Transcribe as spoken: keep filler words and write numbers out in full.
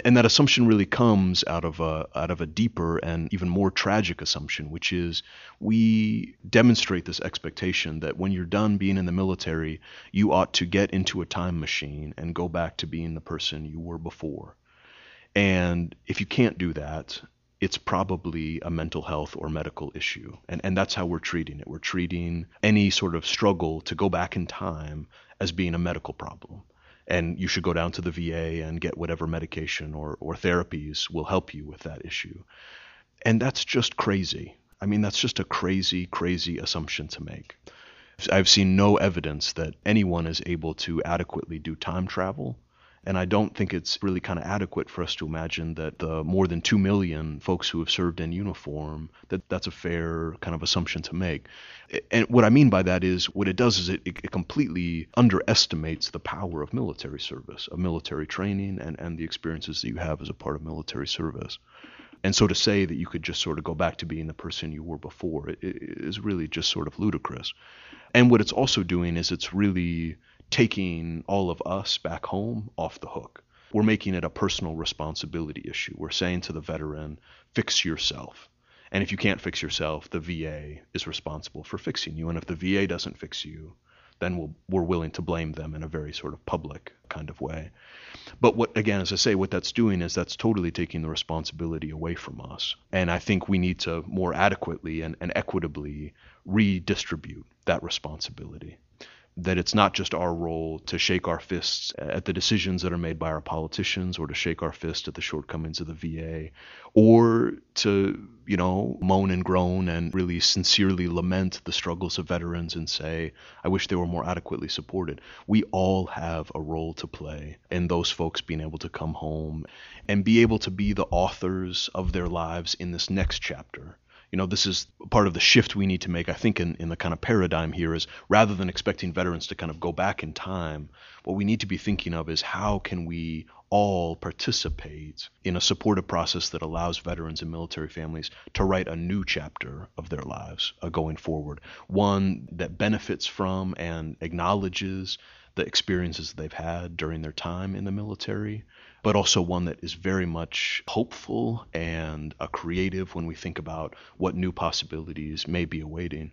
And that assumption really comes out of a out of a deeper and even more tragic assumption, which is we demonstrate this expectation that when you're done being in the military, you ought to get into a time machine and go back to being the person you were before. And if you can't do that, it's probably a mental health or medical issue. And and that's how we're treating it. We're treating any sort of struggle to go back in time as being a medical problem. And you should go down to the V A and get whatever medication or, or therapies will help you with that issue. And that's just crazy. I mean, that's just a crazy, crazy assumption to make. I've seen no evidence that anyone is able to adequately do time travel. And I don't think it's really kind of adequate for us to imagine that the more than two million folks who have served in uniform, that that's a fair kind of assumption to make. And what I mean by that is what it does is it, it completely underestimates the power of military service, of military training, and, and the experiences that you have as a part of military service. And so to say that you could just sort of go back to being the person you were before it, it is really just sort of ludicrous. And what it's also doing is it's really taking all of us back home off the hook. We're making it a personal responsibility issue. We're saying to the veteran, fix yourself. And if you can't fix yourself, the V A is responsible for fixing you. And if the V A doesn't fix you, then we'll, we're willing to blame them in a very sort of public kind of way. But what, again, as I say, what that's doing is that's totally taking the responsibility away from us. And I think we need to more adequately and, and equitably redistribute that responsibility. That it's not just our role to shake our fists at the decisions that are made by our politicians, or to shake our fist at the shortcomings of the V A, or to, you know, moan and groan and really sincerely lament the struggles of veterans and say, I wish they were more adequately supported. We all have a role to play in those folks being able to come home and be able to be the authors of their lives in this next chapter. You know, this is part of the shift we need to make, I think, in, in the kind of paradigm here is rather than expecting veterans to kind of go back in time, what we need to be thinking of is how can we all participate in a supportive process that allows veterans and military families to write a new chapter of their lives uh, going forward, one that benefits from and acknowledges the experiences they've had during their time in the military, but also one that is very much hopeful and uh, creative when we think about what new possibilities may be awaiting.